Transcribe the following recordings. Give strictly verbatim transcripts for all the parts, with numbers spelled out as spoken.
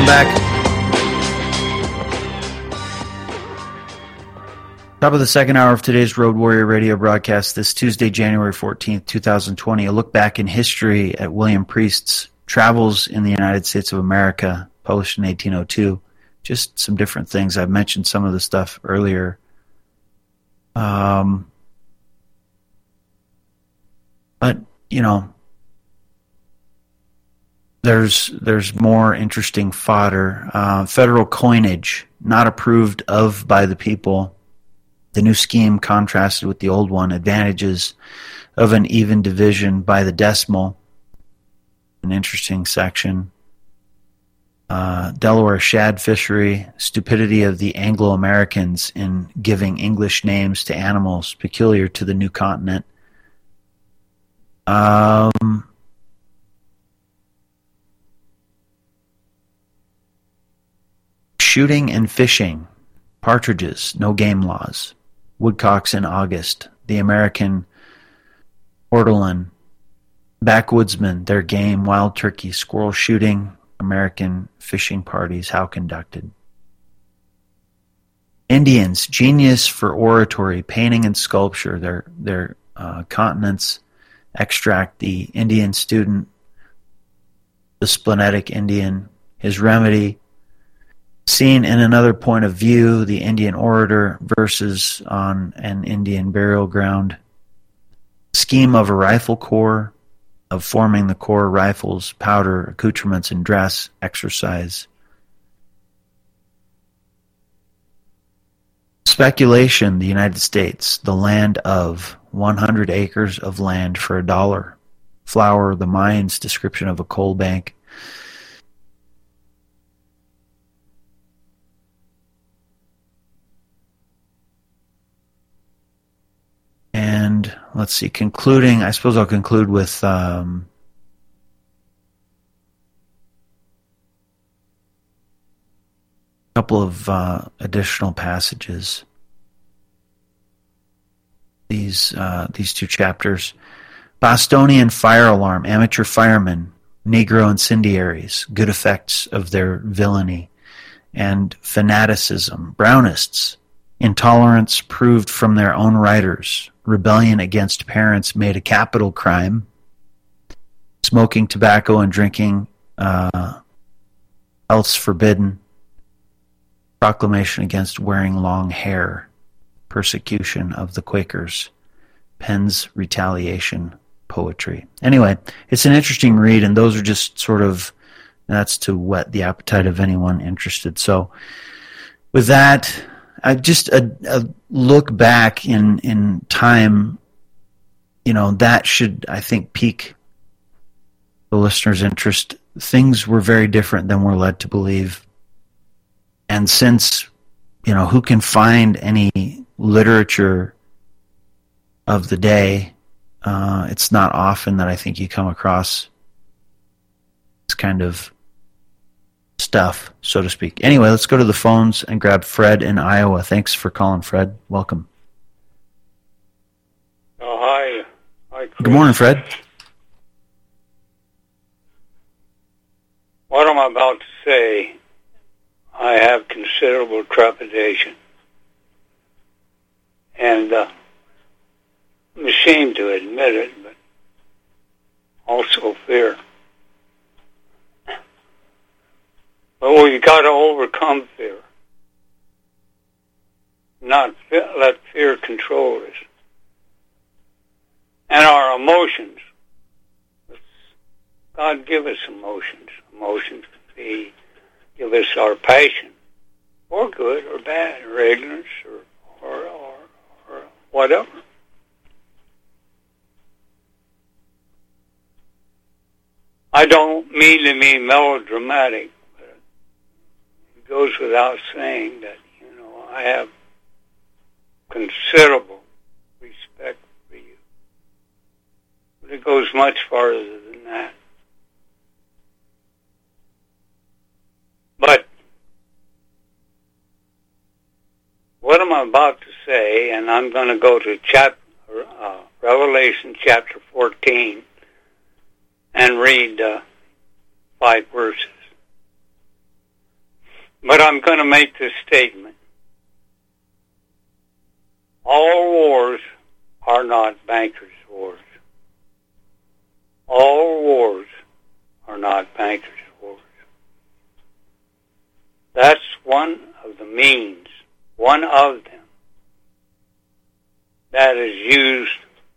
back. Top of the second hour of today's Road Warrior Radio broadcast this Tuesday, January fourteenth, twenty twenty. A look back in history at William Priest's travels in the United States of America, published in eighteen oh two. Just some different things. I've mentioned some of the stuff earlier. Um, but, you know, there's there's more interesting fodder. Uh, federal coinage, not approved of by the people. The new scheme contrasted with the old one. Advantages of an even division by the decimal. An interesting section. Uh, Delaware shad fishery. Stupidity of the Anglo-Americans in giving English names to animals peculiar to the new continent. Um, shooting and fishing. Partridges, no game laws. Woodcocks in August, the American ortolan, backwoodsmen, their game, wild turkey, squirrel shooting, American fishing parties, how conducted. Indians, genius for oratory, painting and sculpture, their their uh, continents, extract, the Indian student, the splenetic Indian, his remedy, seen in another point of view, the Indian orator versus on an Indian burial ground. Scheme of a rifle corps, of forming the corps, rifles, powder, accoutrements, and dress, exercise. Speculation, the United States, the land of one hundred acres of land for a dollar. Flour, the mines, description of a coal bank. And let's see, concluding, I suppose I'll conclude with um, a couple of uh, additional passages. These uh, these two chapters. Bostonian fire alarm, amateur firemen, Negro incendiaries, good effects of their villainy, and fanaticism, Brownists, intolerance proved from their own writers, rebellion against parents made a capital crime, smoking tobacco and drinking uh, else forbidden, proclamation against wearing long hair, persecution of the Quakers, Penn's retaliation, poetry. Anyway, it's an interesting read, and those are just sort of, that's to whet the appetite of anyone interested. So with that, I just a, a look back in, in time, you know, that should, I think, pique the listener's interest. Things were very different than we're led to believe. And since, you know, who can find any literature of the day, uh, it's not often that I think you come across this kind of stuff, so to speak. Anyway, let's go to the phones and grab Fred in Iowa. Thanks for calling, Fred. Welcome. Oh, hi. Hi, Chris. Good morning, Fred. What I'm about to say, I have considerable trepidation. And uh, I'm ashamed to admit it, but also fear. But we've got to overcome fear. Not fe- let fear control us. And our emotions. God give us emotions. Emotions could be, give us our passion, or good or bad, or ignorance, or, or, or, or whatever. I don't mean to be melodramatic, but it goes without saying that, you know, I have considerable respect for you. But it goes much farther than that. But what I'm about to say, and I'm going to go to chapter, uh, Revelation chapter fourteen and read uh, five verses. But I'm going to make this statement. All wars are not bankers' wars. All wars are not bankers' wars. That's one of the means, one of them, that is used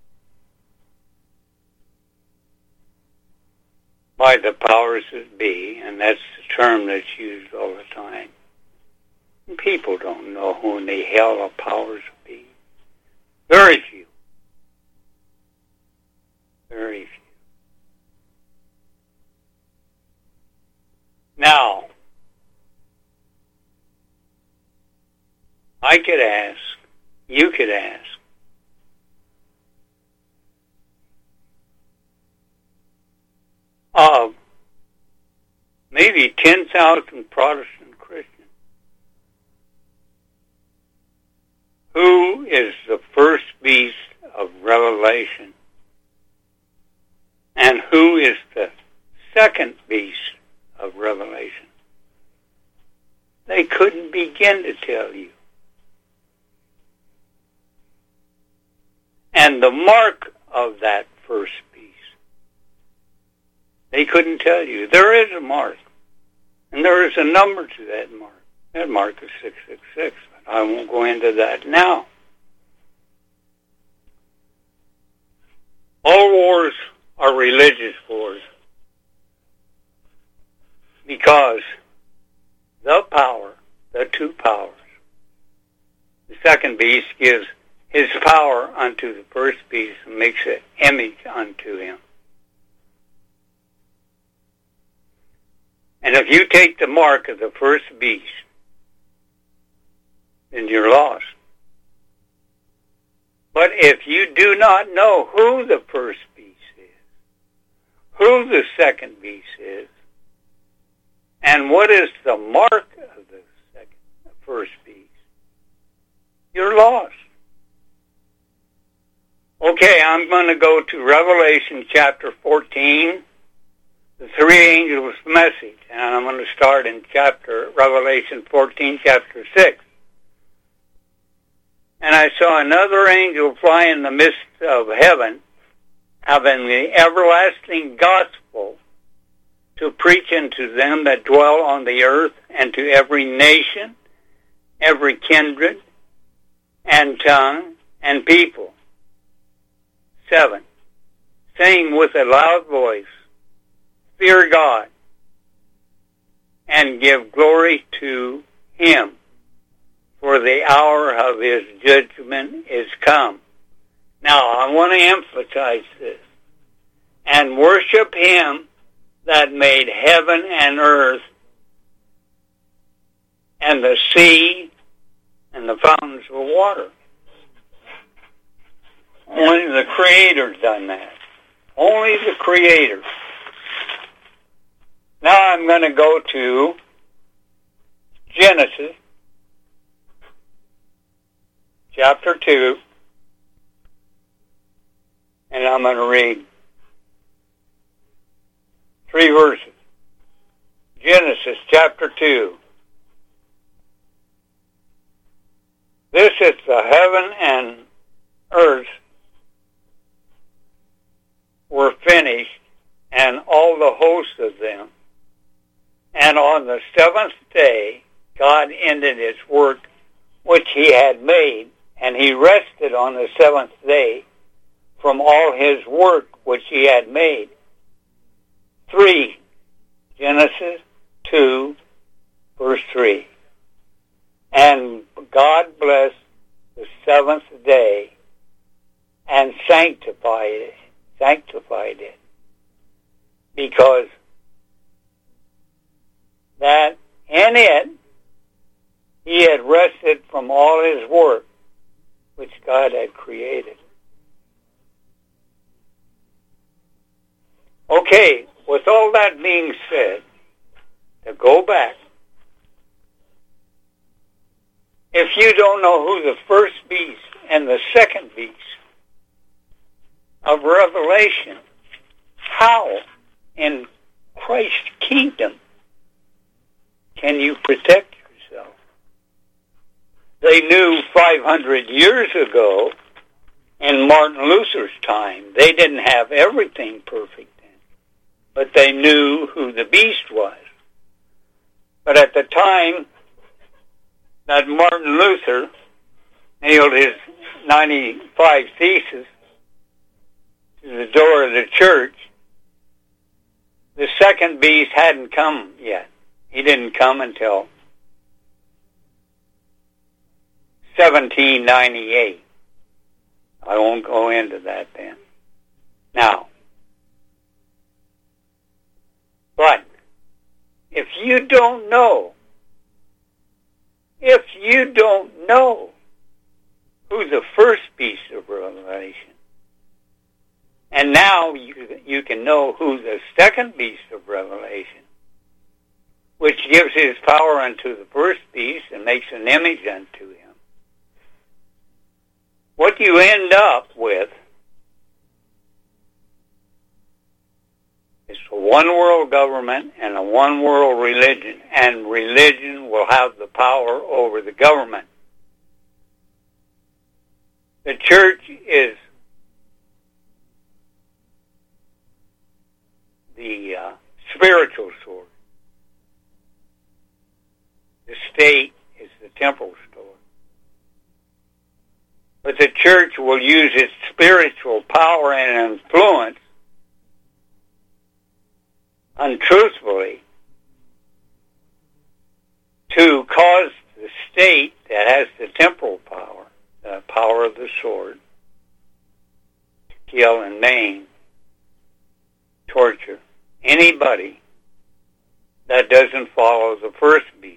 by the powers that be, and that's the term that's used all the time. And people don't know who in the hell the powers that be. Very few. Very few. Now, I could ask, you could ask, of maybe ten thousand Protestant Christians, who is the first beast of Revelation and who is the second beast of Revelation? They couldn't begin to tell you. And the mark of that first beast, they couldn't tell you. There is a mark, and there is a number to that mark. That mark is six six six, but I won't go into that now. All wars are religious wars because the power, the two powers, the second beast gives his power unto the first beast and makes an image unto him. And if you take the mark of the first beast, then you're lost. But if you do not know who the first beast is, who the second beast is, and what is the mark of the second, the first beast, you're lost. Okay, I'm going to go to Revelation chapter fourteen, the three angels' message, and I'm going to start in chapter Revelation fourteen, chapter six. And I saw another angel fly in the midst of heaven, having the everlasting gospel to preach unto them that dwell on the earth, and to every nation, every kindred, and tongue, and people. Seven, saying with a loud voice, fear God, and give glory to him, for the hour of his judgment is come. Now, I want to emphasize this. And worship him that made heaven and earth, and the sea, and the fountains of water. Only the Creator's done that. Only the Creator. Now I'm going to go to Genesis, chapter two, and I'm going to read three verses. Genesis, chapter two. This is the heaven and earth were finished, and all the hosts of them. And on the seventh day, God ended his work which he had made, and he rested on the seventh day from all his work which he had made. Three, Genesis two, verse three. And God blessed the seventh day and sanctified it, sanctified it, because that in it he had rested from all his work which God had created. Okay, with all that being said, to go back, if you don't know who the first beast and the second beast of Revelation, how in Christ's kingdom can you protect yourself? They knew five hundred years ago, in Martin Luther's time, they didn't have everything perfect then, but they knew who the beast was. But at the time that Martin Luther nailed his ninety-five Theses to the door of the church, the second beast hadn't come yet. He didn't come until seventeen ninety-eight. I won't go into that then. Now, but if you don't know, if you don't know who the first beast of Revelation, and now you, you can know who the second beast of Revelation, which gives his power unto the first beast and makes an image unto him. What you end up with is a one-world government and a one-world religion, and religion will have the power over the government. The church is the uh, spiritual sword. The state is the temporal sword. But the church will use its spiritual power and influence untruthfully to cause the state that has the temporal power, the power of the sword, to kill and maim, torture anybody that doesn't follow the first beast.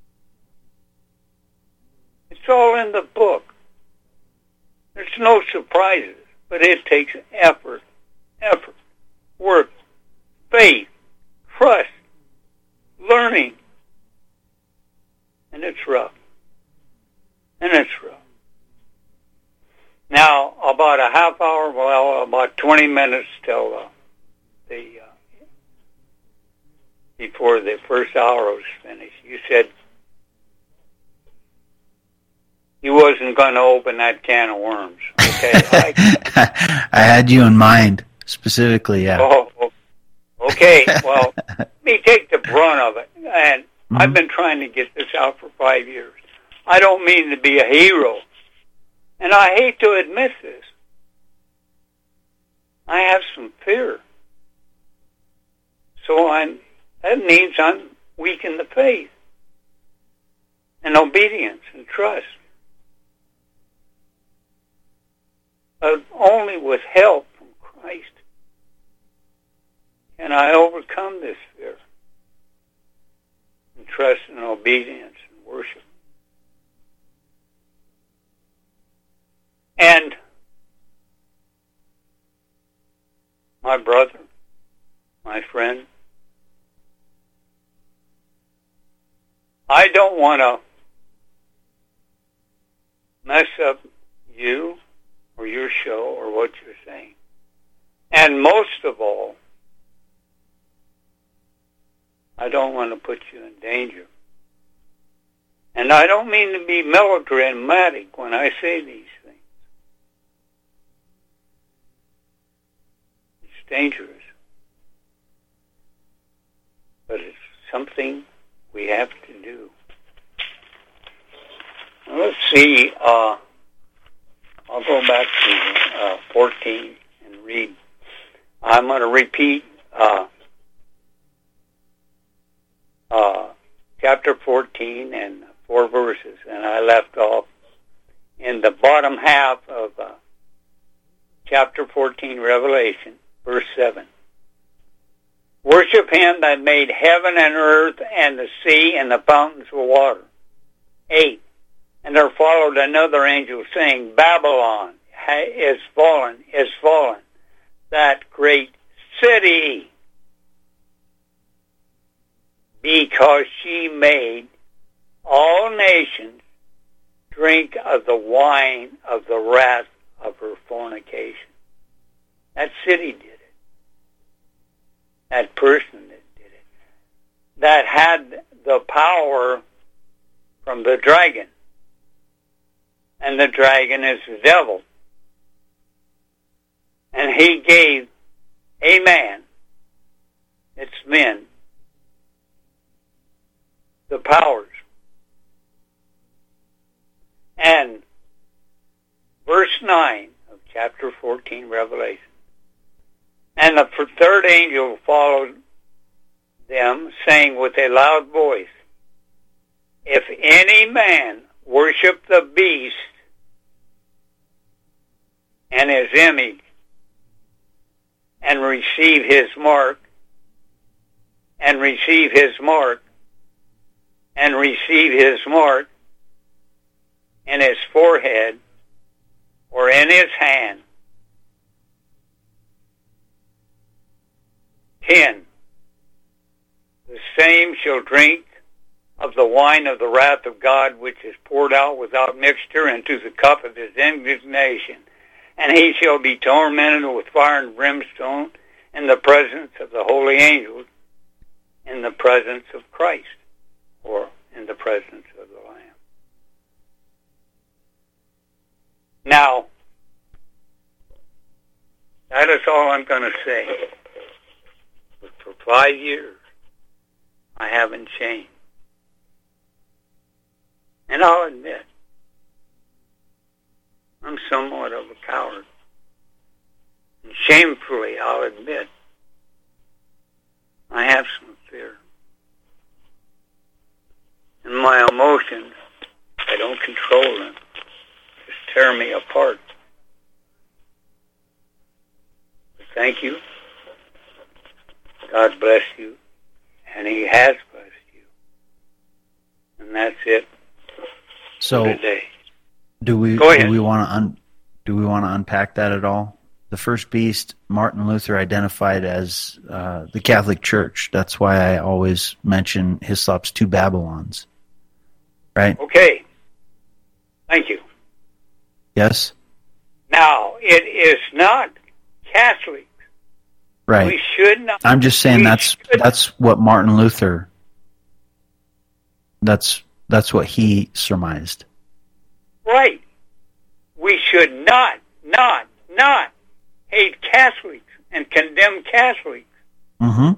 It's all in the book. There's no surprises, but it takes effort, effort, work, faith, trust, learning, and it's rough. And it's rough. Now, about a half hour, well, about twenty minutes till uh, the uh, before the first hour was finished, you said you wasn't going to open that can of worms. Okay, I, I had you in mind specifically. Yeah. Oh, okay. Well, let me take the brunt of it, and mm-hmm. I've been trying to get this out for five years. I don't mean to be a hero, and I hate to admit this. I have some fear, so I'm. That means I'm weak in the faith and obedience and trust. But only with help from Christ can I overcome this fear and trust and obedience and worship. And my brother, my friend, I don't want to mess up you or your show or what you're saying. And most of all, I don't want to put you in danger. And I don't mean to be melodramatic when I say these things. It's dangerous. But it's something we have to do. Now, let's see. Uh, I'll go back to uh, fourteen and read. I'm going to repeat uh, uh, chapter fourteen and four verses, and I left off in the bottom half of uh, chapter fourteen, Revelation, verse seven. Worship him that made heaven and earth and the sea and the fountains of water. Eight. And there followed another angel saying, Babylon is fallen, is fallen, that great city, because she made all nations drink of the wine of the wrath of her fornication. That city did it. That person that did it. That had the power from the dragon. And the dragon is the devil. And he gave a man, it's men, the powers. And verse nine of chapter fourteen, Revelation. And the third angel followed them, saying with a loud voice, if any man worship the beast and his image, and receive his mark, and receive his mark, and receive his mark in his forehead or in his hand. Ten. The same shall drink of the wine of the wrath of God, which is poured out without mixture into the cup of his indignation. And he shall be tormented with fire and brimstone in the presence of the holy angels, in the presence of Christ, or in the presence of the Lamb. Now, that is all I'm going to say. But for five years, I haven't changed. And I'll admit, I'm somewhat of a coward. And shamefully, I'll admit, I have some fear. And my emotions, I don't control them. Just tear me apart. But thank you. God bless you. And he has blessed you. And that's it so, for today. Do we Go ahead. do we want to un, do we want to unpack that at all? The first beast, Martin Luther identified as uh, the Catholic Church. That's why I always mention Hislop's two Babylons. Right? Okay. Thank you. Yes? Now, it is not Catholic. Right. We should not. I'm just saying that's should, that's what Martin Luther, that's that's what he surmised. Right. We should not, not, not hate Catholics and condemn Catholics. Mm-hmm.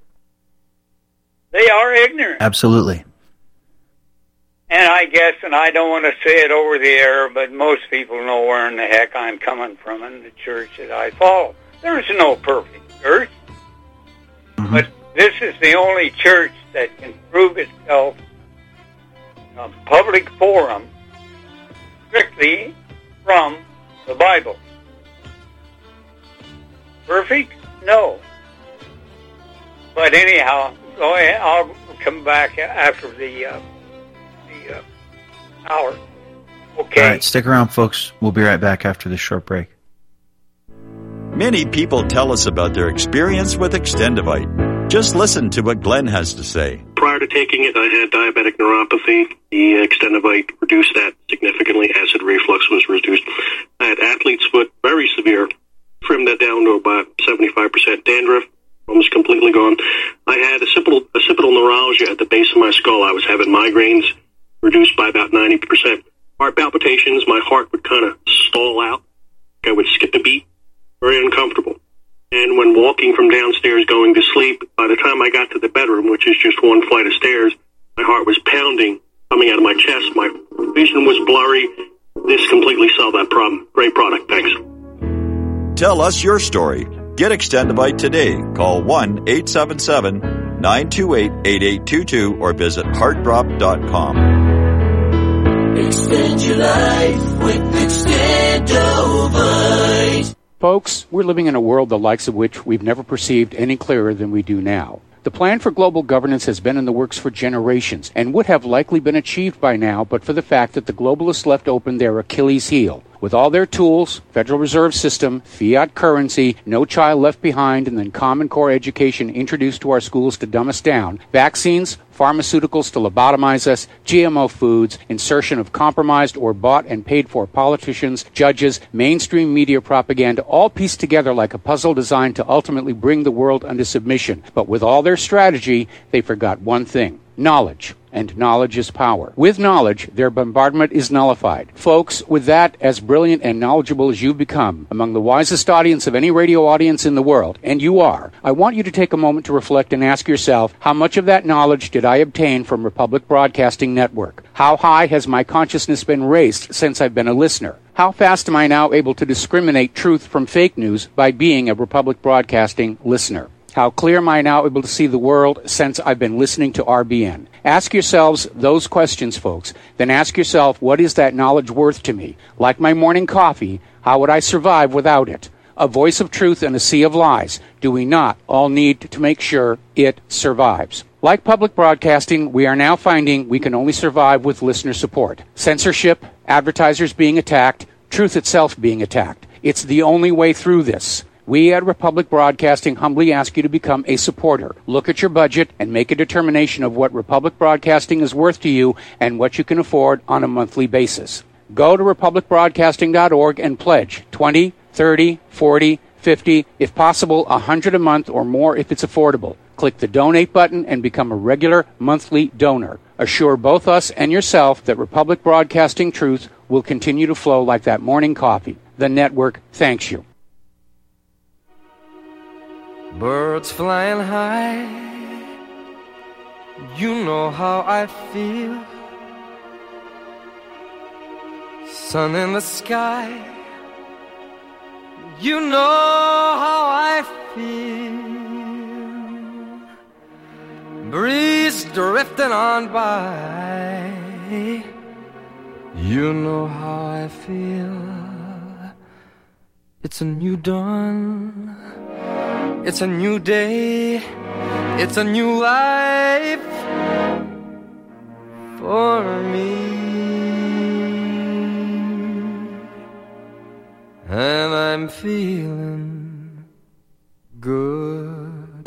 They are ignorant. Absolutely. And I guess, and I don't want to say it over the air, but most people know where in the heck I'm coming from in the church that I follow. There's no perfect church. Mm-hmm. But this is the only church that can prove itself in a public forum strictly from the Bible. Perfect? No. But anyhow, go ahead. I'll come back after the, uh, the uh, hour. Okay. All right, stick around, folks. We'll be right back after this short break. Many people tell us about their experience with Extendivite. Just listen to what Glenn has to say. Prior to taking it, I had diabetic neuropathy. The Extendivite reduced that significantly. Acid reflux was reduced. I had athlete's foot, very severe. Trimmed that down to about seventy-five percent. Dandruff, almost completely gone. I had occipital, occipital neuralgia at the base of my skull. I was having migraines, reduced by about ninety percent. Heart palpitations, my heart would kind of stall out. I would skip a beat. Very uncomfortable. And when walking from downstairs going to sleep, by the time I got to the bedroom, which is just one flight of stairs, my heart was pounding, coming out of my chest. My vision was blurry. This completely solved that problem. Great product. Thanks. Tell us your story. Get Extendivite today. Call one eight seven seven, nine two eight, eight eight two two or visit heart drop dot com. Extend your life with Extendivite. Folks, we're living in a world the likes of which we've never perceived any clearer than we do now. The plan for global governance has been in the works for generations and would have likely been achieved by now but for the fact that the globalists left open their Achilles heel. With all their tools, Federal Reserve System, fiat currency, no child left behind, and then Common Core education introduced to our schools to dumb us down, vaccines, pharmaceuticals to lobotomize us, G M O foods, insertion of compromised or bought and paid for politicians, judges, mainstream media propaganda, all pieced together like a puzzle designed to ultimately bring the world under submission. But with all their strategy, they forgot one thing. Knowledge. And knowledge is power. With knowledge, their bombardment is nullified. Folks, with that, as brilliant and knowledgeable as you've become, among the wisest audience of any radio audience in the world, and you are, I want you to take a moment to reflect and ask yourself, how much of that knowledge did I obtain from Republic Broadcasting Network? How high has my consciousness been raised since I've been a listener? How fast am I now able to discriminate truth from fake news by being a Republic Broadcasting listener? How clear am I now able to see the world since I've been listening to R B N? Ask yourselves those questions, folks. Then ask yourself, what is that knowledge worth to me? Like my morning coffee, how would I survive without it? A voice of truth in a sea of lies. Do we not all need to make sure it survives? Like public broadcasting, we are now finding we can only survive with listener support. Censorship, advertisers being attacked, truth itself being attacked. It's the only way through this. We at Republic Broadcasting humbly ask you to become a supporter. Look at your budget and make a determination of what Republic Broadcasting is worth to you and what you can afford on a monthly basis. Go to republic broadcasting dot org and pledge twenty, thirty, forty, fifty, if possible one hundred a month or more if it's affordable. Click the donate button and become a regular monthly donor. Assure both us and yourself that Republic Broadcasting truth will continue to flow like that morning coffee. The network thanks you. Birds flying high, you know how I feel. Sun in the sky, you know how I feel. Breeze drifting on by, you know how I feel. It's a new dawn, it's a new day, it's a new life for me, and I'm feeling good.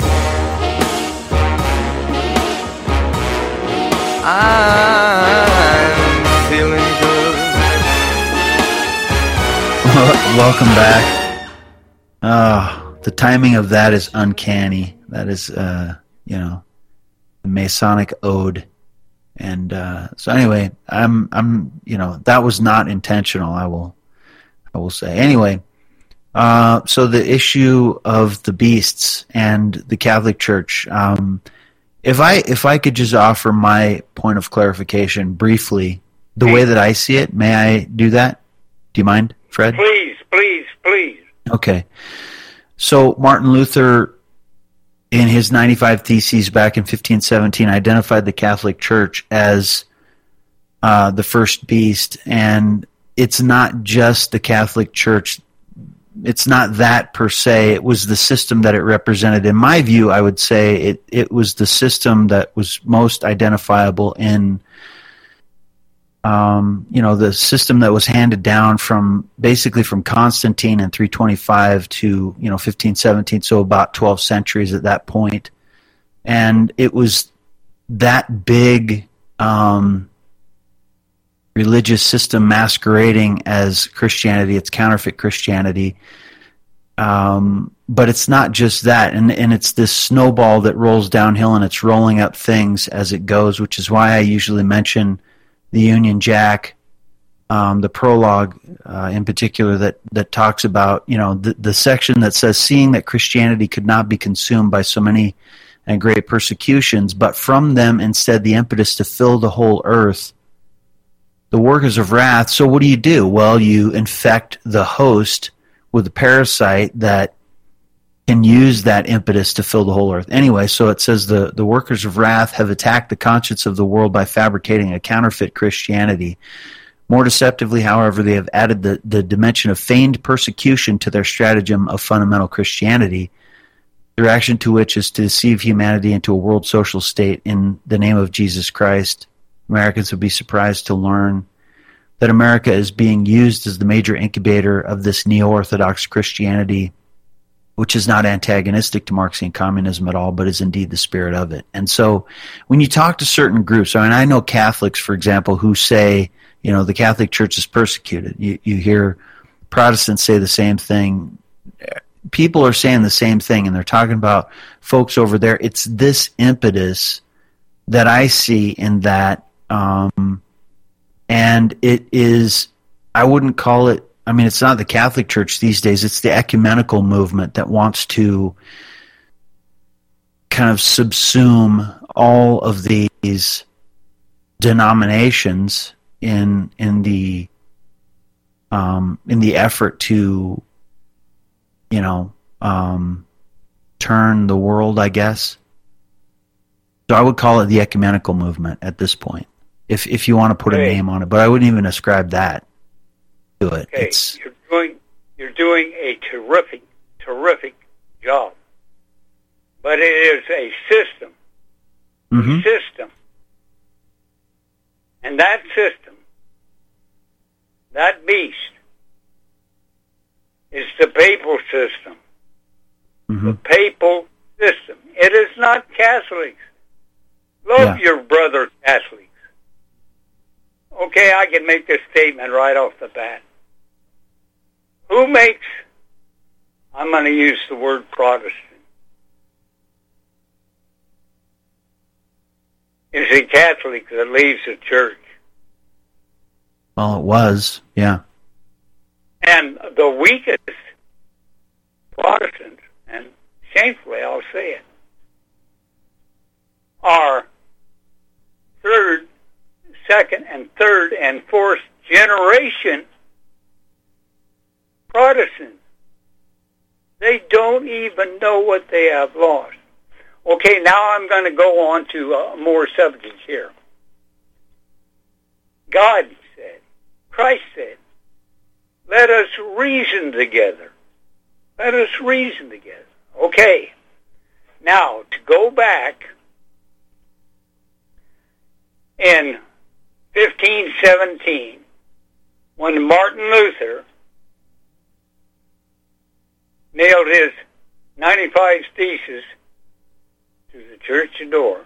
I'm feeling good. Welcome back. Ah. Oh. The timing of that is uncanny. That is, uh, you know, the Masonic ode. And uh, so anyway, I'm, I'm, you know, that was not intentional. I will, I will say. Anyway, uh, so the issue of the beasts and the Catholic Church. Um, if I, if I could just offer my point of clarification briefly, the way that I see it, may I do that? Do you mind, Fred? Please, please, please. Okay. So Martin Luther, in his ninety-five Theses back in fifteen seventeen, identified the Catholic Church as uh, the first beast, and it's not just the Catholic Church. It's not that per se. It was the system that it represented. In my view, I would say it, it was the system that was most identifiable in Um, you know, the system that was handed down from basically from Constantine in three twenty-five to, you know, fifteen seventeen, so about twelve centuries at that point. And it was that big um, religious system masquerading as Christianity. It's counterfeit Christianity. Um, but it's not just that. And, and it's this snowball that rolls downhill, and it's rolling up things as it goes, which is why I usually mention the Union Jack, um, the prologue uh, in particular that, that talks about, you know, the, the section that says, seeing that Christianity could not be consumed by so many and great persecutions, but from them instead the impetus to fill the whole earth, the workers of wrath. So what do you do? Well, you infect the host with a parasite that can use that impetus to fill the whole earth. Anyway, so it says the, the workers of wrath have attacked the conscience of the world by fabricating a counterfeit Christianity. More deceptively, however, they have added the, the dimension of feigned persecution to their stratagem of fundamental Christianity, the reaction to which is to deceive humanity into a world social state in the name of Jesus Christ. Americans would be surprised to learn that America is being used as the major incubator of this neo-Orthodox Christianity, which is not antagonistic to Marxian communism at all, but is indeed the spirit of it. And so when you talk to certain groups, I mean, I know Catholics, for example, who say, you know, the Catholic Church is persecuted. You, you hear Protestants say the same thing. People are saying the same thing, and they're talking about folks over there. It's this impetus that I see in that, um, and it is, I wouldn't call it, I mean, it's not the Catholic Church these days, it's the ecumenical movement that wants to kind of subsume all of these denominations in in the um, in the effort to, you know, um, turn the world, I guess. So I would call it the ecumenical movement at this point, if if you want to put okay. a name on it. But I wouldn't even ascribe that to it. Okay, it's, you're doing you're doing a terrific terrific job, but it is a system, mm-hmm. system, and that system, that beast, is the papal system. Mm-hmm. The papal system. It is not Catholics. Love yeah. your brother Catholics. Okay, I can make this statement right off the bat. Who makes, I'm going to use the word Protestant. It's a Catholic that leaves the church. Well, it was, yeah. And the weakest Protestants, and shamefully I'll say it, are third, second, and third, and fourth generation Protestants. They don't even know what they have lost. Okay, now I'm going to go on to uh, more subjects here. God said, Christ said, let us reason together. Let us reason together. Okay, now to go back in fifteen seventeen, when Martin Luther nailed his ninety-five Theses to the church door,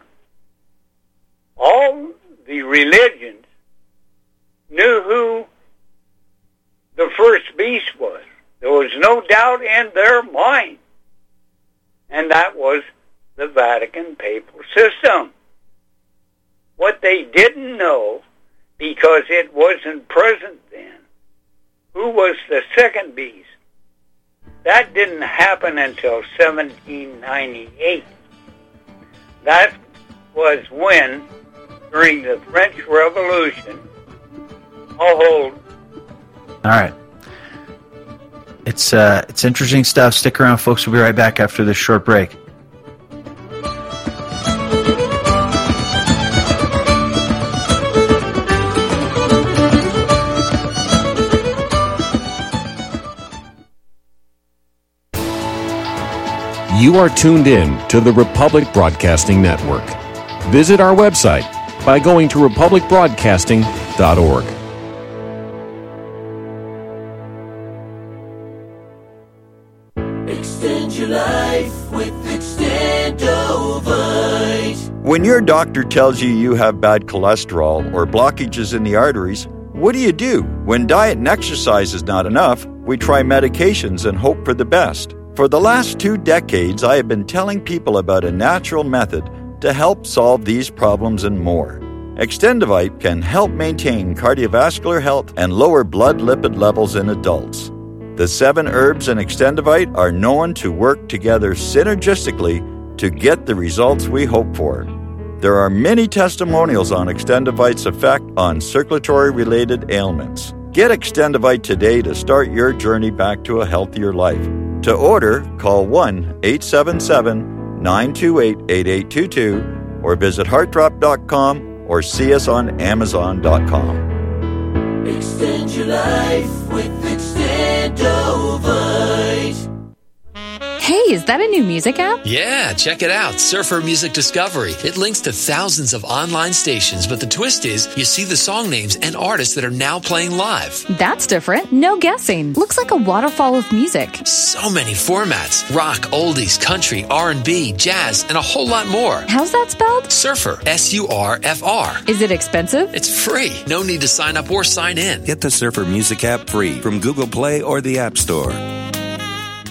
all the religions knew who the first beast was. There was no doubt in their mind. And that was the Vatican papal system. What they didn't know, because it wasn't present then, who was the second beast? That didn't happen until seventeen ninety-eight. That was when, during the French Revolution, I'll hold. All right. It's uh, it's interesting stuff. Stick around, folks. We'll be right back after this short break. You are tuned in to the Republic Broadcasting Network. Visit our website by going to republic broadcasting dot org. Extend your life with Extendovite. When your doctor tells you you have bad cholesterol or blockages in the arteries, what do you do? When diet and exercise is not enough, we try medications and hope for the best. For the last two decades, I have been telling people about a natural method to help solve these problems and more. Extendovite can help maintain cardiovascular health and lower blood lipid levels in adults. The seven herbs in Extendovite are known to work together synergistically to get the results we hope for. There are many testimonials on Extendovite's effect on circulatory-related ailments. Get Extendovite today to start your journey back to a healthier life. To order, call one eight seven seven, nine two eight, eight eight two two or visit heart drop dot com or see us on amazon dot com. Extend your life with Extendovite. Hey, is that a new music app? Yeah, check it out. Surfer Music Discovery. It links to thousands of online stations, but the twist is you see the song names and artists that are now playing live. That's different. No guessing. Looks like a waterfall of music. So many formats. Rock, oldies, country, R and B, jazz, and a whole lot more. How's that spelled? Surfer. S U R F R. Is it expensive? It's free. No need to sign up or sign in. Get the Surfer Music app free from Google Play or the App Store.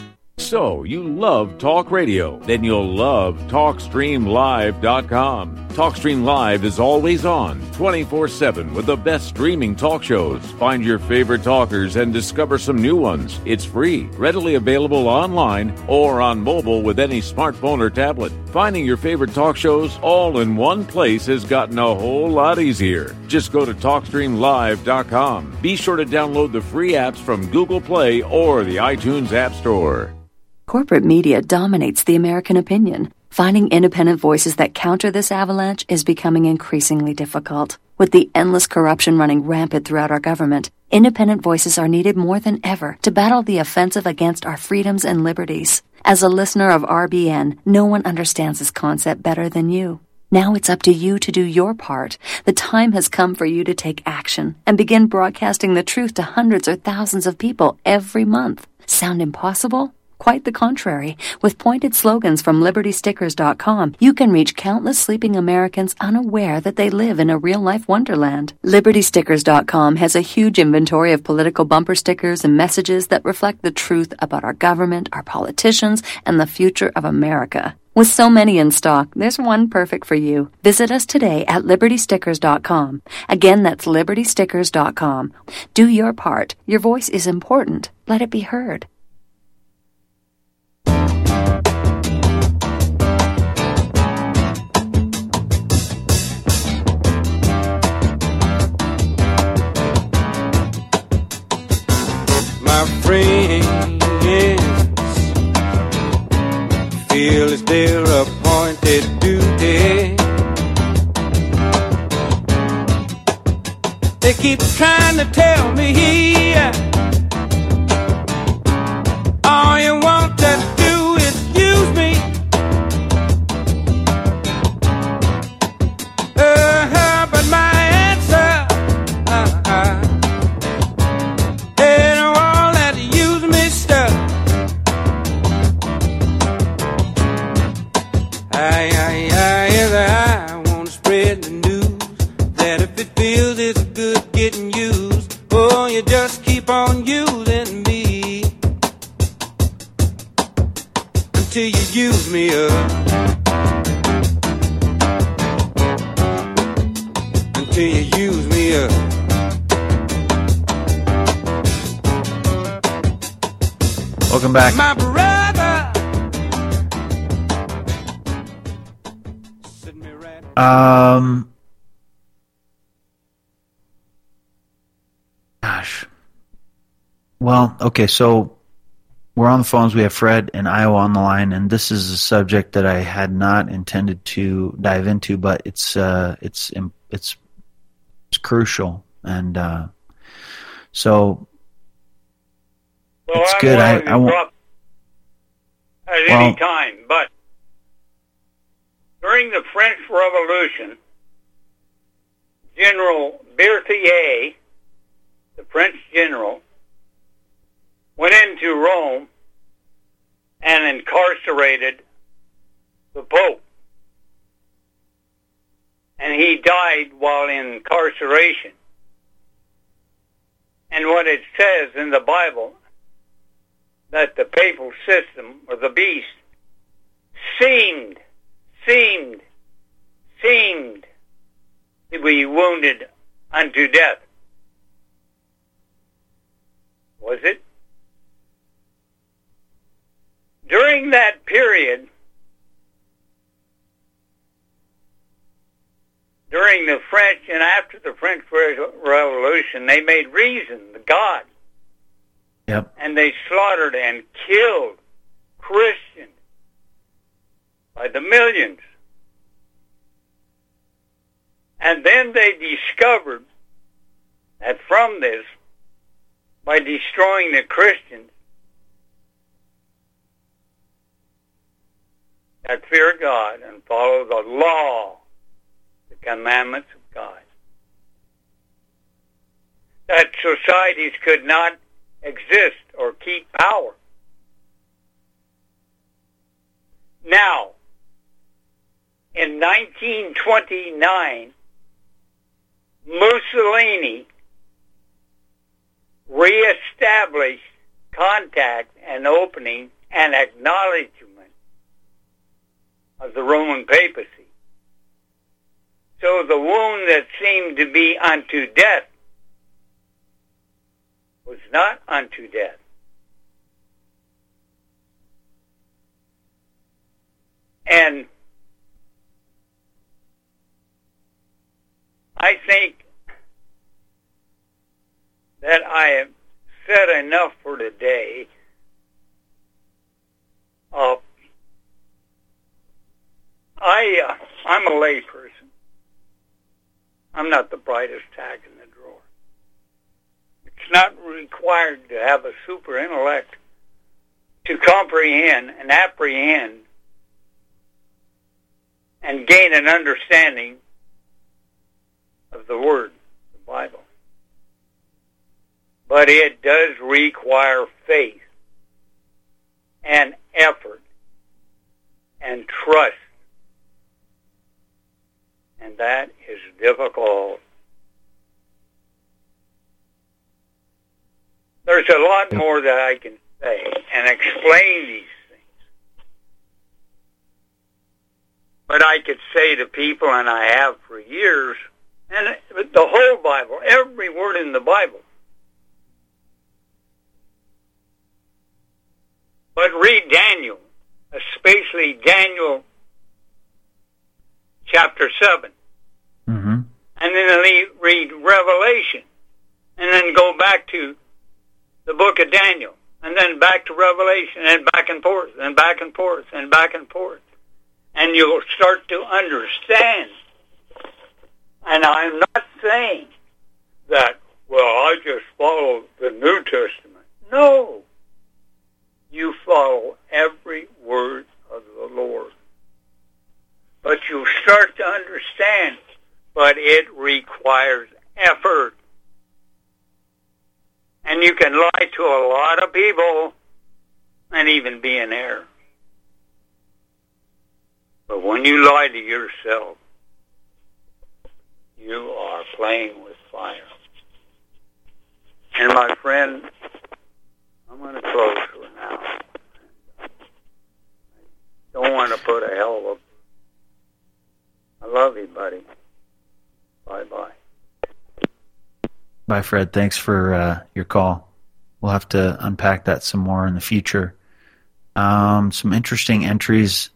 So, you love talk radio? Then you'll love talk stream live dot com. TalkStream Live is always on, twenty-four seven, with the best streaming talk shows. Find your favorite talkers and discover some new ones. It's free, readily available online or on mobile with any smartphone or tablet. Finding your favorite talk shows all in one place has gotten a whole lot easier. Just go to talk stream live dot com. Be sure to download the free apps from Google Play or the iTunes App Store. Corporate media dominates the American opinion. Finding independent voices that counter this avalanche is becoming increasingly difficult. With the endless corruption running rampant throughout our government, independent voices are needed more than ever to battle the offensive against our freedoms and liberties. As a listener of R B N, no one understands this concept better than you. Now it's up to you to do your part. The time has come for you to take action and begin broadcasting the truth to hundreds or thousands of people every month. Sound impossible? Quite the contrary. With pointed slogans from liberty stickers dot com, you can reach countless sleeping Americans unaware that they live in a real-life wonderland. liberty stickers dot com has a huge inventory of political bumper stickers and messages that reflect the truth about our government, our politicians, and the future of America. With so many in stock, there's one perfect for you. Visit us today at liberty stickers dot com. Again, that's liberty stickers dot com. Do your part. Your voice is important. Let it be heard. My friends feel it's their appointed duty. They keep trying to tell me all you want to do is use me. Uh-huh, but my answer uh-uh, ain't all that use me stuff. I, I, I, I, I want to spread the news that if it feels it's good getting used, oh, you just keep on using me until you use me up, until you use me up. Welcome back. My brother. Um, gosh. Well, okay, so we're on the phones. We have Fred in Iowa on the line, and this is a subject that I had not intended to dive into, but it's uh, it's it's it's crucial, and uh, so well, it's I'm good. I, I won't. At well, any time, but during the French Revolution, General Berthier, the French general, went into Rome and incarcerated the Pope. And he died while in incarceration. And what it says in the Bible, that the papal system, or the beast, seemed, seemed, seemed to be wounded unto death. Was it? During that period, during the French and after the French Revolution, they made reason, the God. Yep. And they slaughtered and killed Christians by the millions. And then they discovered that from this, by destroying the Christians that fear God and follow the law, the commandments of God, that societies could not exist or keep power. Now, in nineteen twenty-nine, Mussolini reestablished contact and opening and acknowledgement of the Roman papacy. So the wound that seemed to be unto death was not unto death. And I think that I have said enough for today. Uh, I, uh, I'm a lay person. I'm not the brightest tack in the drawer. It's not required to have a super intellect to comprehend and apprehend and gain an understanding of the Word, the Bible. But it does require faith and effort and trust. And that is difficult. There's a lot more that I can say and explain these things. But I could say to people, and I have for years, and the whole Bible, every word in the Bible. But read Daniel, especially Daniel chapter seven. Mm-hmm. And then read Revelation. And then go back to the book of Daniel. And then back to Revelation. And back and forth. And back and forth. And back and forth. And you'll start to understand. And I'm not saying that, well, I just follow the New Testament. No. You follow every word of the Lord. But you start to understand, but it requires effort. And you can lie to a lot of people and even be in error. But when you lie to yourself, you are playing with fire. And my friend, I'm going to close for now. I don't want to put a hell of a... I love you, buddy. Bye-bye. Bye, Fred. Thanks for uh, your call. We'll have to unpack that some more in the future. Um, some interesting entries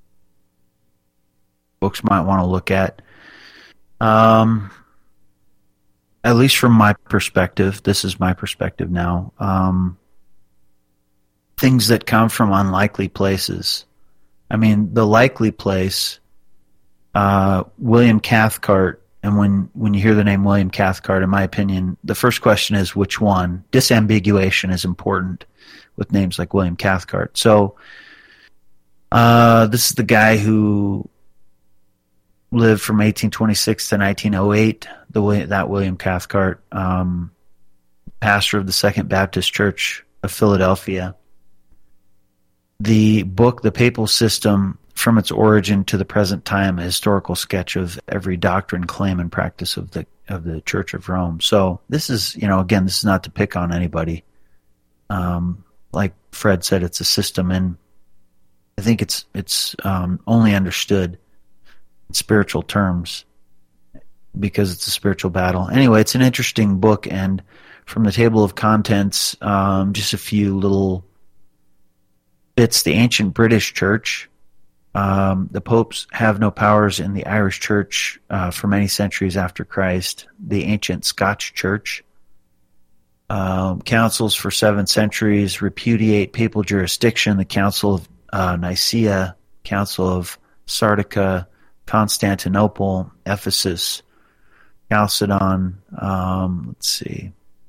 folks might want to look at. Um, at least from my perspective, this is my perspective now, um, things that come from unlikely places. I mean, the likely place, uh, William Cathcart, and when, when you hear the name William Cathcart, in my opinion, the first question is which one? Disambiguation is important with names like William Cathcart. So uh, this is the guy who lived from eighteen twenty-six to nineteen oh eight, the that William Cathcart, um, pastor of the Second Baptist Church of Philadelphia. The book, The Papal System, from its origin to the present time, a historical sketch of every doctrine, claim, and practice of the of the Church of Rome. So this is, you know, again, this is not to pick on anybody. Um, like Fred said, it's a system, and I think it's it's um, only understood in spiritual terms because it's a spiritual battle. Anyway, it's an interesting book, and from the table of contents, um, just a few little bits. The ancient British Church. Um, the popes have no powers in the Irish Church uh, for many centuries after Christ. The ancient Scotch Church. Um, councils for seven centuries repudiate papal jurisdiction. The Council of uh, Nicaea, Council of Sardica, Constantinople, Ephesus, Chalcedon. Um, let's see.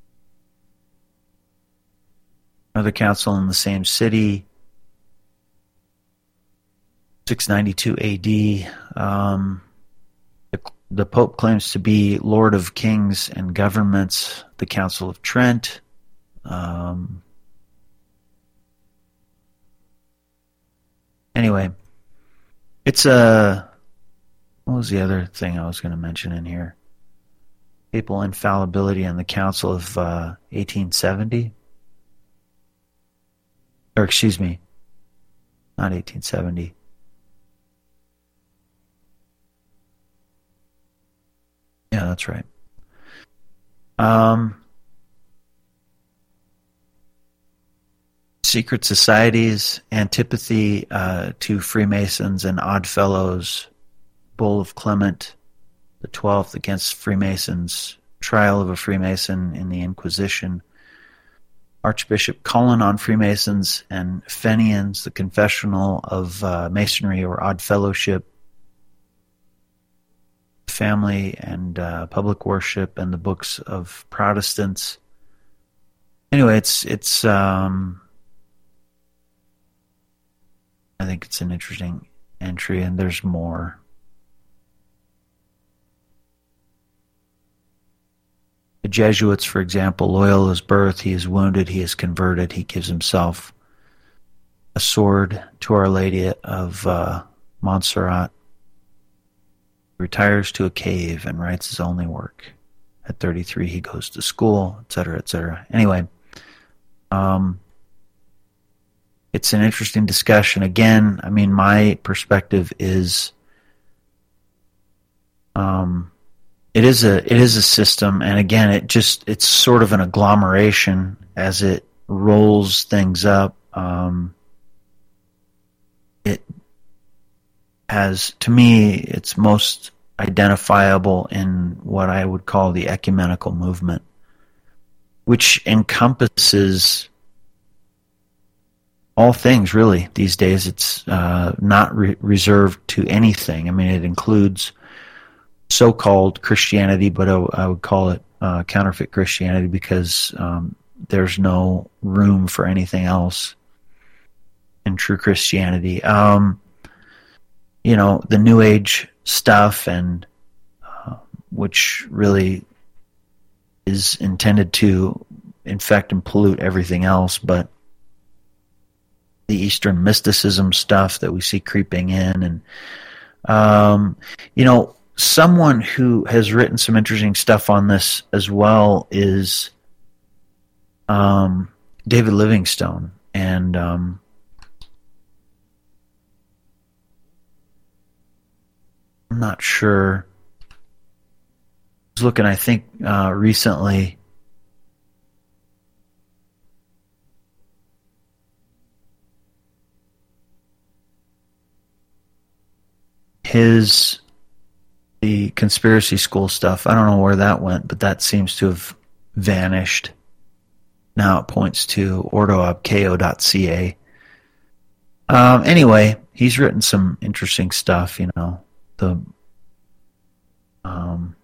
Another council in the same city. six ninety-two A D, um, the, the Pope claims to be Lord of Kings and Governments, the Council of Trent. Um, anyway, it's a... What was the other thing I was going to mention in here? Papal infallibility and the Council of uh, eighteen seventy? Or excuse me, not eighteen seventy. that's right. Um, secret societies, antipathy uh, to Freemasons and Oddfellows, Bull of Clement the Twelfth against Freemasons, trial of a Freemason in the Inquisition, Archbishop Cullen on Freemasons and Fenians, the confessional of uh, Masonry or Odd Fellowship, family and uh, public worship, and the books of Protestants. Anyway, it's it's. Um, I think it's an interesting entry, and there's more. The Jesuits, for example, Loyola's birth, he is wounded, he is converted, he gives himself a sword to Our Lady of uh, Montserrat, retires to a cave and writes his only work. At thirty-three, he goes to school, et cetera, et cetera. Anyway, um, it's an interesting discussion. Again, I mean, my perspective is... Um, It is a it is a system, and again, it just it's sort of an agglomeration as it rolls things up. Um, it has, to me, it's most identifiable in what I would call the ecumenical movement, which encompasses all things, really. These days, it's uh, not re- reserved to anything. I mean, it includes so-called Christianity, but I, I would call it uh, counterfeit Christianity because um, there's no room for anything else in true Christianity. Um, you know, the New Age stuff, and uh, which really is intended to infect and pollute everything else, but the Eastern mysticism stuff that we see creeping in, and um, you know, someone who has written some interesting stuff on this as well is um, David Livingstone. And um, I'm not sure. I was looking, I think, uh, recently. His... the conspiracy school stuff, I don't know where that went, but that seems to have vanished. Now it points to ordo ab chao dot c a. Um, anyway, he's written some interesting stuff, you know, the um,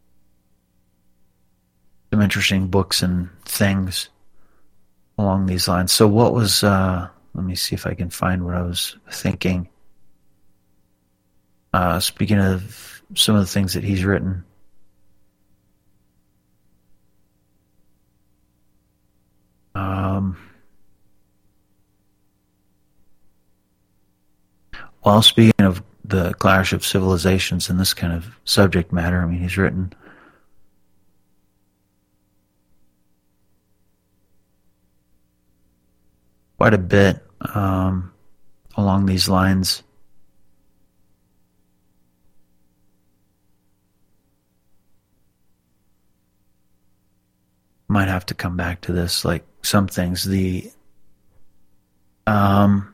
some interesting books and things along these lines. So what was, uh, let me see if I can find what I was thinking. Uh, speaking of some of the things that he's written. Um, well, speaking of the clash of civilizations and this kind of subject matter, I mean, he's written quite a bit um, along these lines. Might have to come back to this, like some things. The um,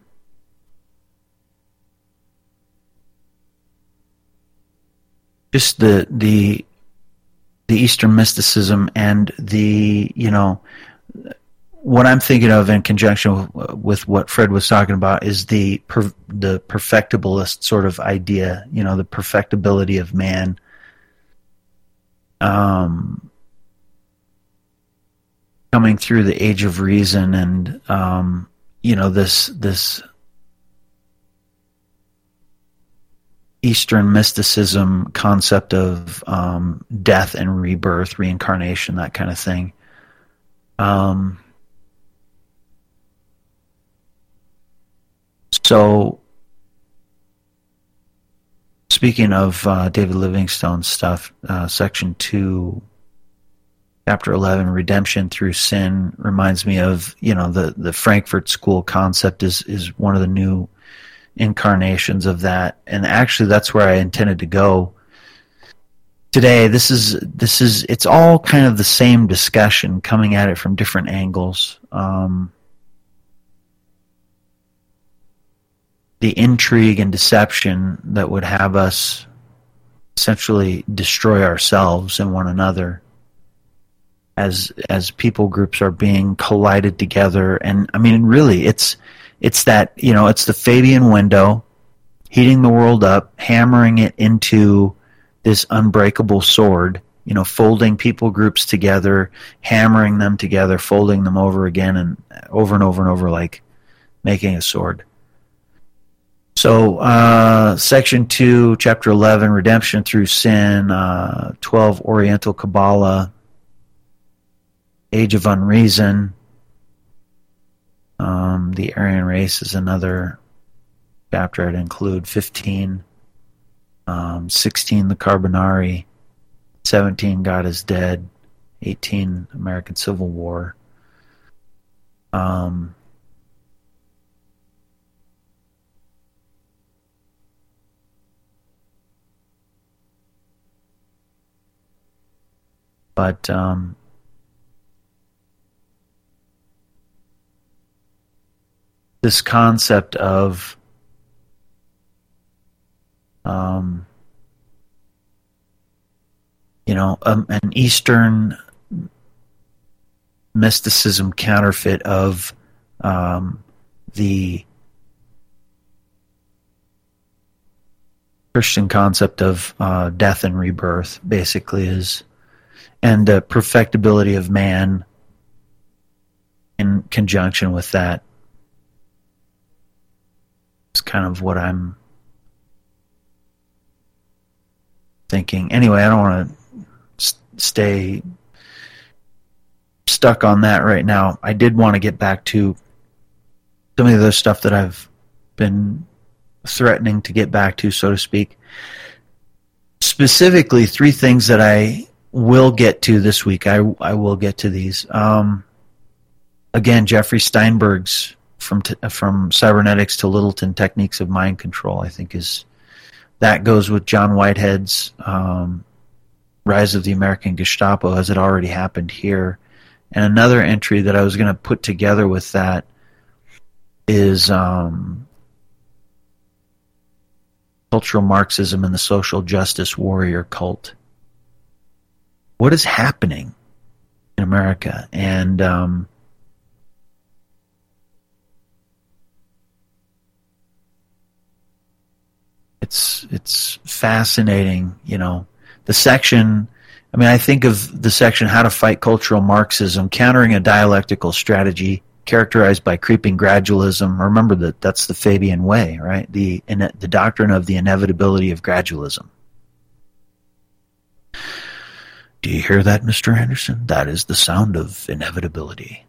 just the the the Eastern mysticism and the, you know, what I'm thinking of in conjunction with, with what Fred was talking about is the per, the perfectibilist sort of idea, you know, the perfectibility of man. Um. Coming through the age of reason, and um, you know, this this Eastern mysticism concept of um, death and rebirth, reincarnation, that kind of thing. Um, so, speaking of uh, David Livingstone's stuff, uh, section two. Chapter eleven, redemption through sin, reminds me of, you know, the, the Frankfurt School concept is, is one of the new incarnations of that. And actually that's where I intended to go today, this is this is it's all kind of the same discussion, coming at it from different angles. Um, the intrigue and deception that would have us essentially destroy ourselves and one another as as people groups are being collided together. And I mean, really, it's it's that, you know, it's the Fabian window, heating the world up, hammering it into this unbreakable sword, you know, folding people groups together, hammering them together, folding them over again and over and over and over, like making a sword. So, uh, section two, chapter eleven, redemption through sin, uh, twelve, Oriental Kabbalah, age of unreason, um, the Aryan race is another chapter I'd include, fifteen, um, sixteen, the Carbonari, seventeen, God is Dead, eighteen, American Civil War, um, but um, this concept of um, you know, um, an Eastern mysticism counterfeit of um, the Christian concept of uh, death and rebirth, basically, is, and the perfectibility of man in conjunction with that. It's kind of what I'm thinking. Anyway, I don't want to st- stay stuck on that right now. I did want to get back to some of the other stuff that I've been threatening to get back to, so to speak. Specifically, three things that I will get to this week. I, I will get to these. Um, again, Jeffrey Steinberg's From t- from Cybernetics to Littleton, Techniques of Mind Control, I think is, that goes with John Whitehead's um, Rise of the American Gestapo, as it already happened here. And another entry that I was going to put together with that is um, Cultural Marxism and the Social Justice Warrior Cult. What is happening in America? And um, It's it's fascinating, you know. The section, I mean, I think of the section, How to Fight Cultural Marxism, Countering a Dialectical Strategy Characterized by Creeping Gradualism. Remember that that's the Fabian way, right? The in, the doctrine of the inevitability of gradualism. Do you hear that, Mister Anderson? That is the sound of inevitability.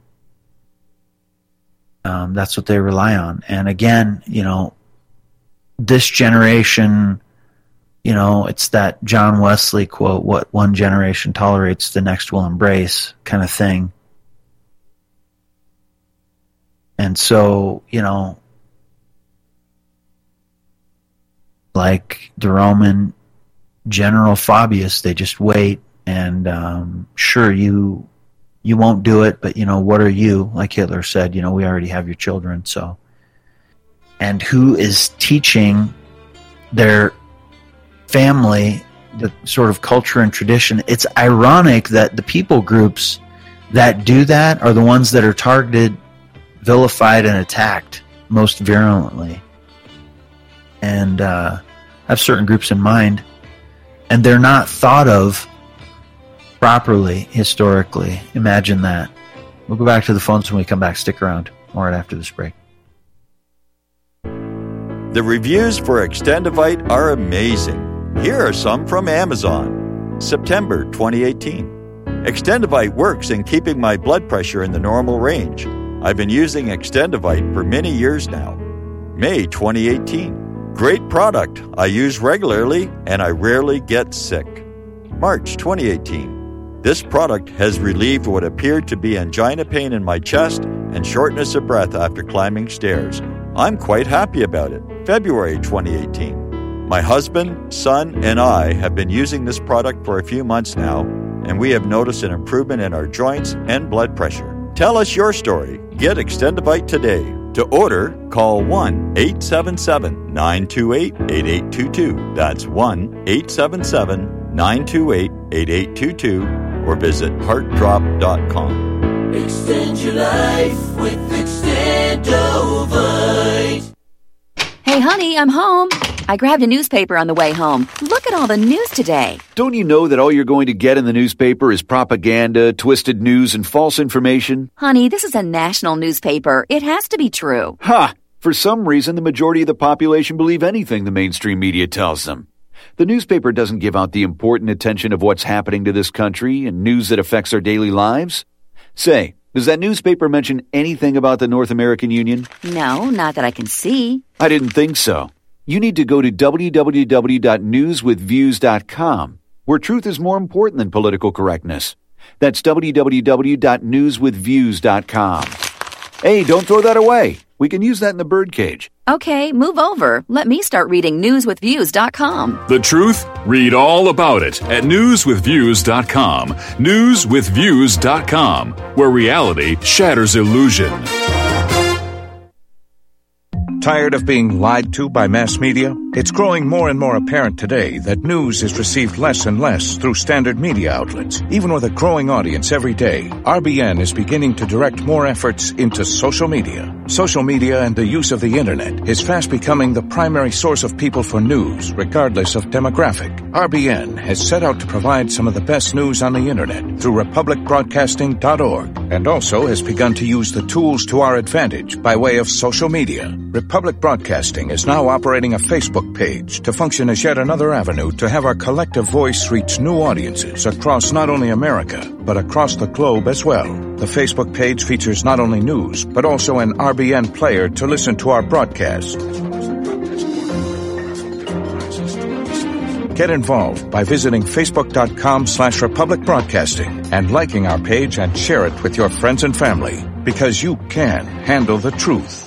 Um, that's what they rely on. And again, you know, this generation, you know, it's that John Wesley quote, what one generation tolerates, the next will embrace, kind of thing. And so, you know, like the Roman general Fabius, they just wait and um, sure, you you won't do it, but, you know, what are you? Like Hitler said, you know, we already have your children, so. And who is teaching their family the sort of culture and tradition? It's ironic that the people groups that do that are the ones that are targeted, vilified, and attacked most virulently. And uh, I have certain groups in mind, and they're not thought of properly historically. Imagine that. We'll go back to the phones when we come back. Stick around. All right, after this break. The reviews for Extendivite are amazing. Here are some from Amazon. September twenty eighteen. Extendivite works in keeping my blood pressure in the normal range. I've been using Extendivite for many years now. May twenty eighteen. Great product. I use regularly and I rarely get sick. March twenty eighteen. This product has relieved what appeared to be angina pain in my chest and shortness of breath after climbing stairs. I'm quite happy about it. February twenty eighteen. My husband, son, and I have been using this product for a few months now, and we have noticed an improvement in our joints and blood pressure. Tell us your story. Get Extendivite today. To order, call one eight seven seven, nine two eight, eight eight two two. That's one eight seven seven, nine two eight, eight eight two two, or visit heart drop dot com. Extend your life with Extendovite. Hey, honey, I'm home. I grabbed a newspaper on the way home. Look at all the news today. Don't you know that all you're going to get in the newspaper is propaganda, twisted news, and false information? Honey, this is a national newspaper. It has to be true. Ha! For some reason, the majority of the population believe anything the mainstream media tells them. The newspaper doesn't give out the important attention of what's happening to this country and news that affects our daily lives. Say, does that newspaper mention anything about the North American Union? No, not that I can see. I didn't think so. You need to go to w w w dot news with views dot com, where truth is more important than political correctness. That's w w w dot news with views dot com. Hey, don't throw that away. We can use that in the birdcage. Okay, move over. Let me start reading news with views dot com. The truth? Read all about it at news with views dot com. news with views dot com, where reality shatters illusion. Tired of being lied to by mass media? It's growing more and more apparent today that news is received less and less through standard media outlets. Even with a growing audience every day, R B N is beginning to direct more efforts into social media. Social media and the use of the internet is fast becoming the primary source of people for news, regardless of demographic. R B N has set out to provide some of the best news on the internet through republic broadcasting dot org, and also has begun to use the tools to our advantage by way of social media. Republic Broadcasting is now operating a Facebook page to function as yet another avenue to have our collective voice reach new audiences across not only America, but across the globe as well. The Facebook page features not only news, but also an R B N player to listen to our broadcast. Get involved by visiting facebook.com slash Republic Broadcasting and liking our page and share it with your friends and family, because you can handle the truth.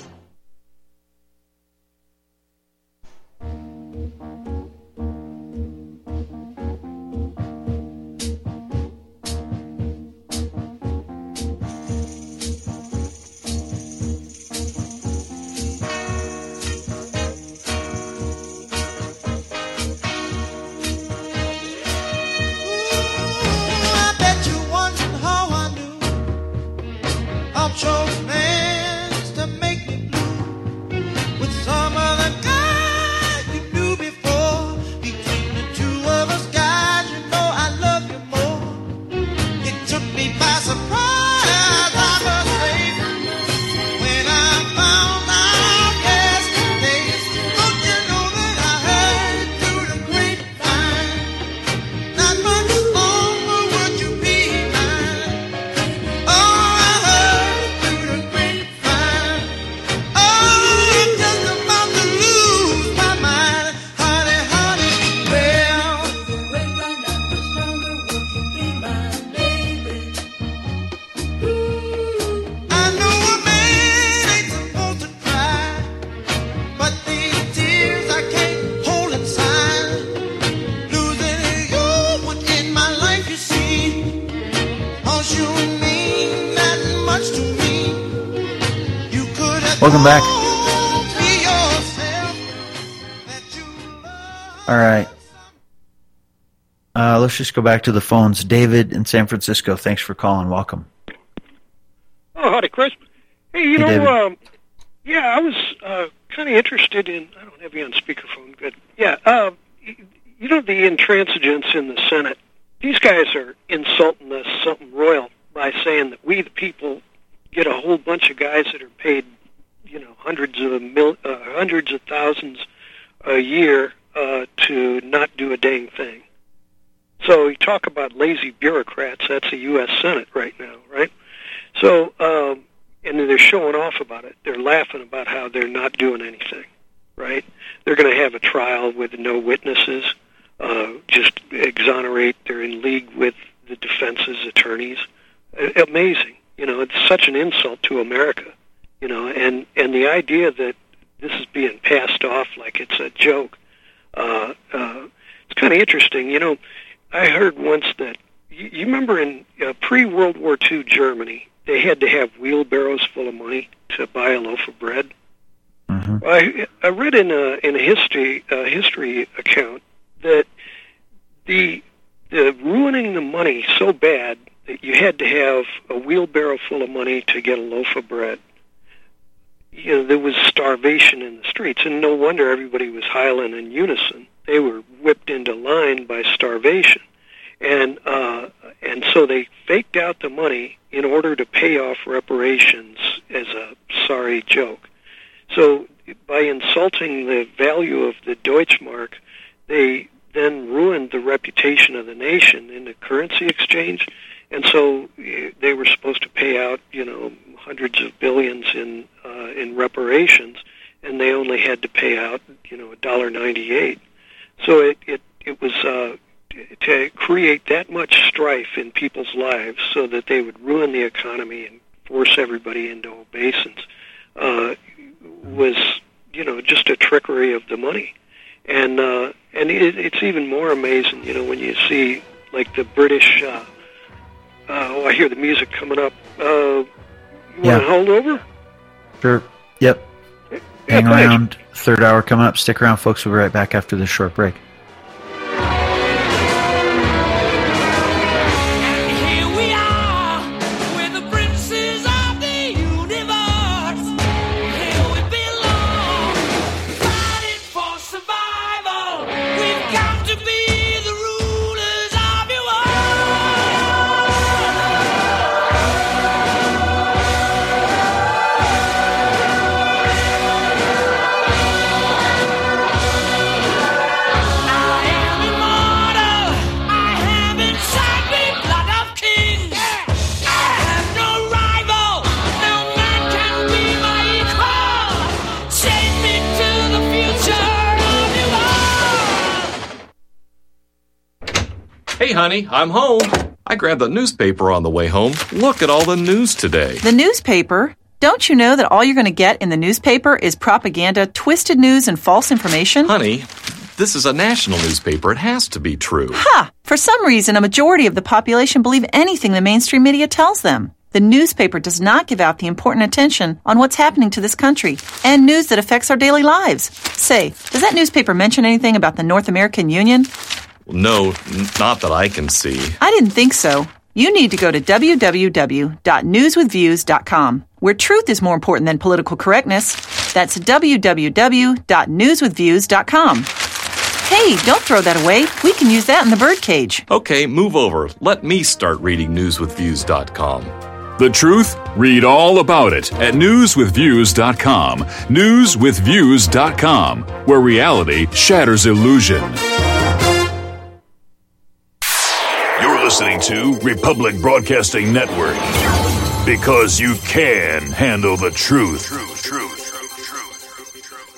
Welcome back. All right. Uh, let's just go back to the phones. David in San Francisco, thanks for calling. Welcome. Oh, howdy, Chris. Hey, you Hey, know, um, yeah, I was uh, kind of interested in, I don't have you on speakerphone, but yeah, uh, you know, the intransigents in the Senate, these guys are insulting us something royal by saying that we, the people, get a whole bunch of guys that are paid, you know, hundreds of mil, uh, hundreds of thousands a year uh, to not do a dang thing. So you talk about lazy bureaucrats. That's the U S Senate right now, right? So, um, and they're showing off about it. They're laughing about how they're not doing anything, right? They're going to have a trial with no witnesses, uh, just exonerate. They're in league with the defense's attorneys. Uh, amazing. You know, it's such an insult to America. You know, and, and the idea that this is being passed off like it's a joke, Uh, uh, it's kind of interesting. You know, I heard once that, you, you remember in uh, pre-World War Two Germany, they had to have wheelbarrows full of money to buy a loaf of bread. Mm-hmm. I, I read in a in a history uh, history account that the the ruining the money so bad that you had to have a wheelbarrow full of money to get a loaf of bread. You know, there was starvation in the streets, and no wonder everybody was howling in unison. They were whipped into line by starvation, and uh, and so they faked out the money in order to pay off reparations as a sorry joke. So by insulting the value of the Deutschmark, they then ruined the reputation of the nation in the currency exchange, and so they were supposed to pay out, you know, hundreds of billions in uh, in reparations, and they only had to pay out, you know, a dollar ninety-eight. So it it it was uh, to create that much strife in people's lives, so that they would ruin the economy and force everybody into obeisance. Uh, was, you know, just a trickery of the money. And uh, and it, it's even more amazing, you know, when you see, like, the British, uh, uh, oh, I hear the music coming up. Uh, you yeah. want to hold over? Sure. Yep. Yeah, Hang thanks. around. Third hour coming up. Stick around, folks. We'll be right back after this short break. Hey, honey, I'm home. I grabbed the newspaper on the way home. Look at all the news today. The newspaper? Don't you know that all you're going to get in the newspaper is propaganda, twisted news, and false information? Honey, this is a national newspaper. It has to be true. Ha! For some reason, a majority of the population believe anything the mainstream media tells them. The newspaper does not give out the important attention on what's happening to this country and news that affects our daily lives. Say, does that newspaper mention anything about the North American Union? No, n- not that I can see. I didn't think so. You need to go to w w w dot news with views dot com, where truth is more important than political correctness. That's w w w dot news with views dot com. Hey, don't throw that away. We can use that in the birdcage. Okay, move over. Let me start reading news with views dot com. The truth? Read all about it at news with views dot com. news with views dot com, where reality shatters illusion. You're listening to Republic Broadcasting Network, because you can handle the truth. Truth, truth.